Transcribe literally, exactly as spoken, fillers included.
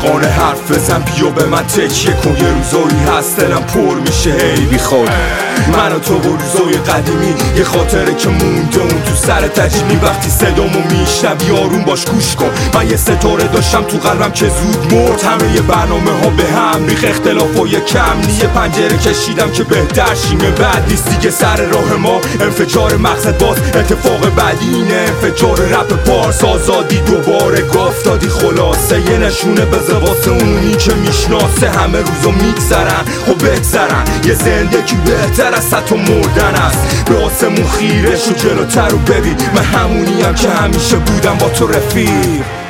صادقانه حرف بزن، بیا به من تکیه کن. یه روزایی هست دلم پر میشه هی بی خود، من و تو و روزای قدیمی، یه خاطره که مونده اون تو سر تجیمی. وقتی صدامو میشنوی آروم باش گوش کن، من یه ستاره داشتم تو قلبم که زود مرد. همه یه برنامه ها به هم ریخ، اختلافای کم نی، یه پنجره کشیدم که بهتر شیم. بعد نیست دیگه سر راه ما انفجار مقصد، باز اتفاق بعدی اینه انفجار رپ پارس. آزادی دوباره گاف دادی خلاصه، یه نشونه بذار واسه اونی که میشناسه. همه روزا میگذرن خب بگذرن، یه زندگی بهتر از حتی مردن است. به آسمون خیره شو جلوتر رو ببین، من همونیم که همیشه بودم با تو رفیق.